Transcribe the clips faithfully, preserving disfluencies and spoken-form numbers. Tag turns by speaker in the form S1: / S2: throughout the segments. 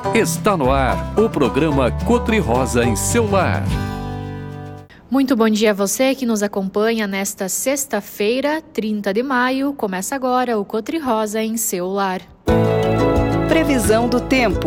S1: Está no ar o programa Cotri-Rosa em seu lar.
S2: Muito bom dia a você que nos acompanha nesta sexta-feira, trinta de maio. Começa agora o Cotri-Rosa em seu lar.
S3: Previsão do tempo.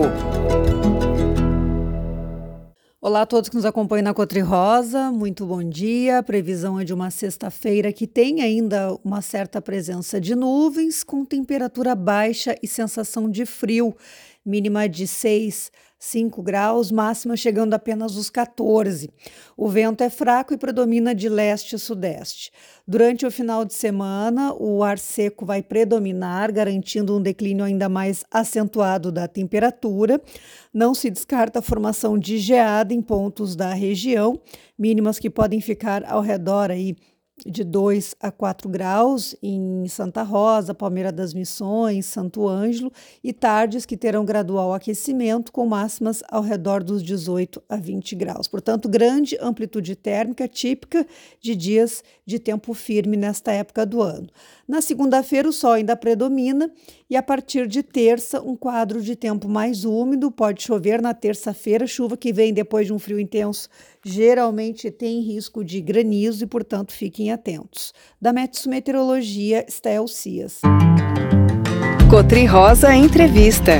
S4: Olá a todos que nos acompanham na Cotri-Rosa, muito bom dia. A previsão é de uma sexta-feira que tem ainda uma certa presença de nuvens, com temperatura baixa e sensação de frio, mínima de seis, cinco graus, máxima chegando apenas aos quatorze. O vento é fraco e predomina de leste a sudeste. Durante o final de semana, o ar seco vai predominar, garantindo um declínio ainda mais acentuado da temperatura. Não se descarta a formação de geada em pontos da região, mínimas que podem ficar ao redor aí de dois a quatro graus em Santa Rosa, Palmeira das Missões, Santo Ângelo, e tardes que terão gradual aquecimento com máximas ao redor dos dezoito a vinte graus. Portanto, grande amplitude térmica típica de dias de tempo firme nesta época do ano. Na segunda-feira, o sol ainda predomina e a partir de terça, um quadro de tempo mais úmido. Pode chover na terça-feira, chuva que vem depois de um frio intenso geralmente tem risco de granizo e, portanto, fiquem atentos. Da Metsu Meteorologia, Estel Cias.
S3: Cotri-Rosa Entrevista.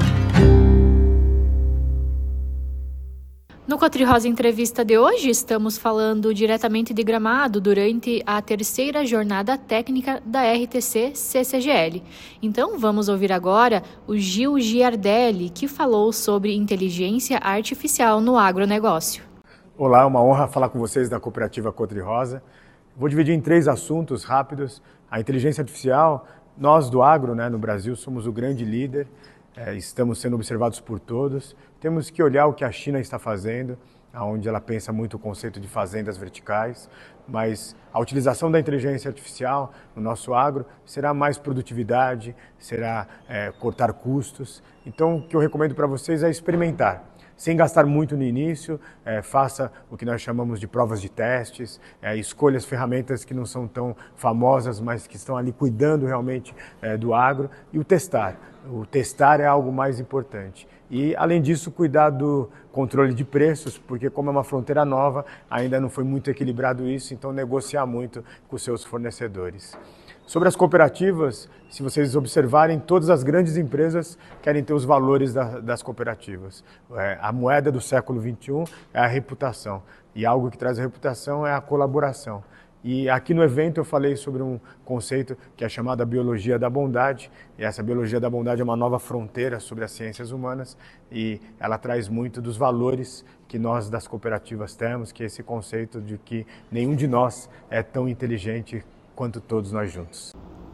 S2: No Cotri-Rosa Entrevista de hoje, estamos falando diretamente de Gramado durante a terceira jornada técnica da R T C C C G L. Então, vamos ouvir agora o Gil Giardelli, que falou sobre inteligência artificial no agronegócio.
S5: Olá, é uma honra falar com vocês da cooperativa Cotri-Rosa. Vou dividir em três assuntos rápidos. A inteligência artificial, nós do agro, né, no Brasil, somos o grande líder, é, estamos sendo observados por todos. Temos que olhar o que a China está fazendo, onde ela pensa muito o conceito de fazendas verticais, mas a utilização da inteligência artificial no nosso agro será mais produtividade, será é, cortar custos. Então, o que eu recomendo para vocês é experimentar. Sem gastar muito no início, é, faça o que nós chamamos de provas de testes, é, escolha as ferramentas que não são tão famosas, mas que estão ali cuidando realmente é, do agro, e o testar. O testar é algo mais importante. E, além disso, cuidar do controle de preços, porque como é uma fronteira nova, ainda não foi muito equilibrado isso, então negociar muito com os seus fornecedores. Sobre as cooperativas, se vocês observarem, todas as grandes empresas querem ter os valores da, das cooperativas. É, a moeda do século vinte e um é a reputação, e algo que traz a reputação é a colaboração. E aqui no evento eu falei sobre um conceito que é chamado a biologia da bondade, e essa biologia da bondade é uma nova fronteira sobre as ciências humanas, e ela traz muito dos valores que nós das cooperativas temos, que é esse conceito de que nenhum de nós é tão inteligente quanto todos nós juntos.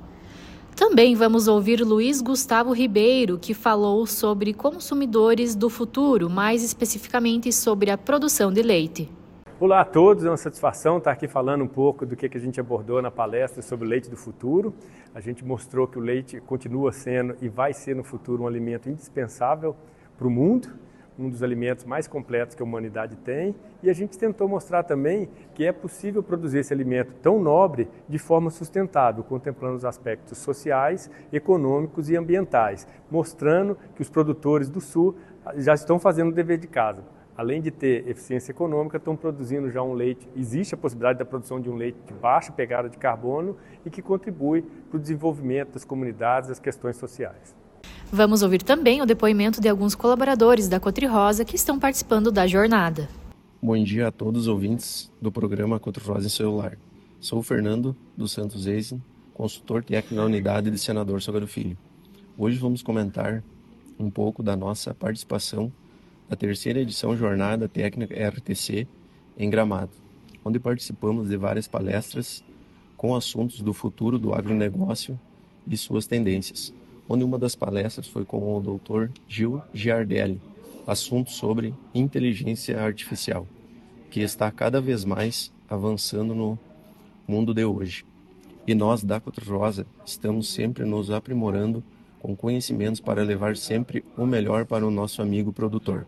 S2: Também vamos ouvir Luiz Gustavo Ribeiro, que falou sobre consumidores do futuro, mais especificamente sobre a produção de leite.
S6: Olá a todos, é uma satisfação estar aqui falando um pouco do que a gente abordou na palestra sobre o leite do futuro. A gente mostrou que o leite continua sendo e vai ser no futuro um alimento indispensável para o mundo, um dos alimentos mais completos que a humanidade tem, e a gente tentou mostrar também que é possível produzir esse alimento tão nobre de forma sustentável, contemplando os aspectos sociais, econômicos e ambientais, mostrando que os produtores do Sul já estão fazendo o dever de casa. Além de ter eficiência econômica, estão produzindo já um leite, existe a possibilidade da produção de um leite de baixa pegada de carbono e que contribui para o desenvolvimento das comunidades e das questões sociais.
S2: Vamos ouvir também o depoimento de alguns colaboradores da Cotri-Rosa que estão participando da jornada.
S7: Bom dia a todos os ouvintes do programa Cotri-Rosa em seu lar. Sou o Fernando dos Santos Eisen, consultor técnico na unidade de Senador Salgado Filho. Hoje vamos comentar um pouco da nossa participação na terceira edição Jornada Técnica R T C em Gramado, onde participamos de várias palestras com assuntos do futuro do agronegócio e suas tendências, onde uma das palestras foi com o doutor Gil Giardelli, assunto sobre inteligência artificial, que está cada vez mais avançando no mundo de hoje. E nós, da Cotri-Rosa, estamos sempre nos aprimorando com conhecimentos para levar sempre o melhor para o nosso amigo produtor.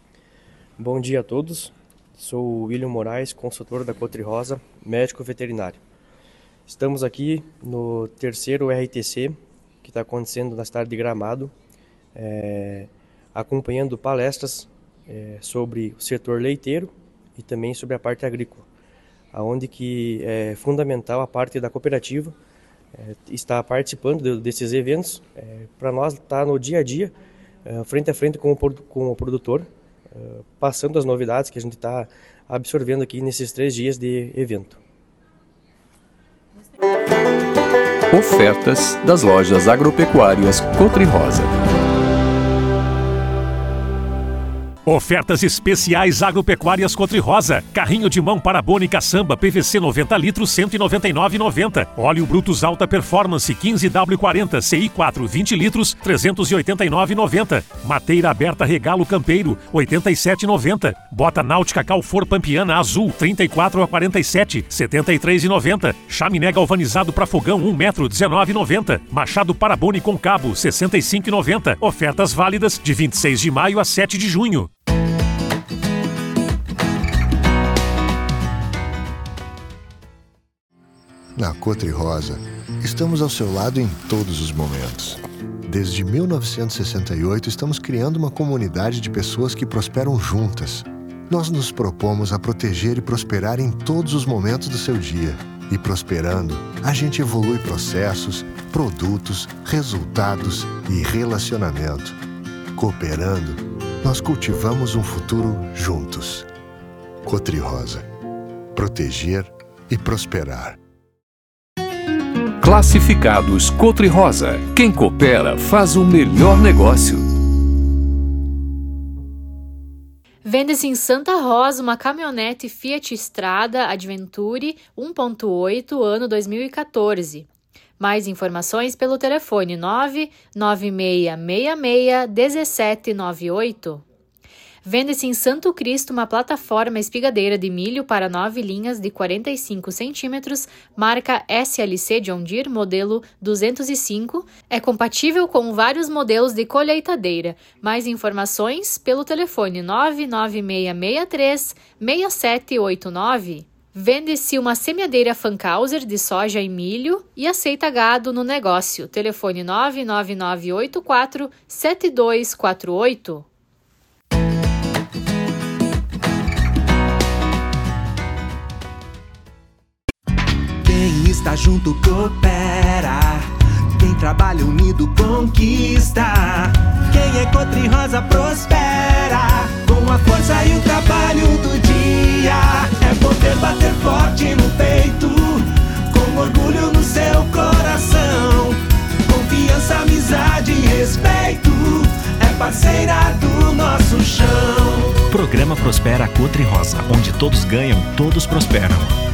S8: Bom dia a todos, sou o William Moraes, consultor da Cotri-Rosa, médico veterinário. Estamos aqui no terceiro R T C, que está acontecendo na cidade de Gramado, é, acompanhando palestras é, sobre o setor leiteiro e também sobre a parte agrícola, onde que é fundamental a parte da cooperativa é, estar participando de, desses eventos, é, para nós estar no dia a dia, é, frente a frente com o, com o produtor, é, passando as novidades que a gente está absorvendo aqui nesses três dias de evento.
S1: Ofertas das lojas agropecuárias Cotri-Rosa.
S9: Ofertas especiais agropecuárias Cotri-Rosa. Carrinho de mão Parabone Caçamba P V C noventa litros, cento e noventa e nove reais e noventa centavos. Óleo Brutus Alta Performance quinze W quarenta C I quatro vinte litros, trezentos e oitenta e nove reais e noventa centavos. Mateira aberta Regalo Campeiro, oitenta e sete reais e noventa centavos. Bota Náutica Calfor Pampiana Azul, trinta e quatro reais e quarenta e sete centavos, setenta e três reais e noventa centavos. Chaminé galvanizado para fogão um metro, dezenove reais e noventa centavos. Machado Parabone com cabo, sessenta e cinco reais e noventa centavos. Ofertas válidas de vinte e seis de maio a sete de junho.
S10: Na Cotri-Rosa, estamos ao seu lado em todos os momentos. Desde mil novecentos e sessenta e oito, estamos criando uma comunidade de pessoas que prosperam juntas. Nós nos propomos a proteger e prosperar em todos os momentos do seu dia. E prosperando, a gente evolui processos, produtos, resultados e relacionamento. Cooperando, nós cultivamos um futuro juntos. Cotri-Rosa. Proteger e prosperar.
S1: Classificados Cotri-Rosa. Quem coopera faz o melhor negócio.
S2: Vende-se em Santa Rosa uma caminhonete Fiat Strada Adventure um ponto oito, ano dois mil e quatorze. Mais informações pelo telefone nove nove seis seis seis um sete nove oito. Vende-se em Santo Cristo uma plataforma espigadeira de milho para nove linhas de quarenta e cinco centímetros, marca S L C John Deere, modelo duzentos e cinco. É compatível com vários modelos de colheitadeira. Mais informações pelo telefone nove nove seis seis três seis sete oito nove. Vende-se uma semeadeira Fankhauser de soja e milho e aceita gado no negócio. Telefone nove nove nove oito quatro sete dois quatro oito.
S11: Quem está junto coopera, quem trabalha unido conquista. Quem é Cotri-Rosa prospera, com a força e o trabalho do dia. É poder bater forte no peito, com orgulho no seu coração. Confiança, amizade e respeito, é parceira do nosso chão.
S12: Programa Prospera Cotri-Rosa, onde todos ganham, todos prosperam.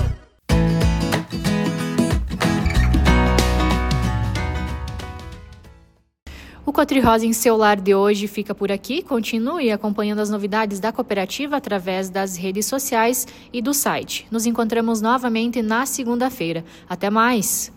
S2: O Cotri-Rosa em seu lar de hoje fica por aqui. Continue acompanhando as novidades da cooperativa através das redes sociais e do site. Nos encontramos novamente na segunda-feira. Até mais!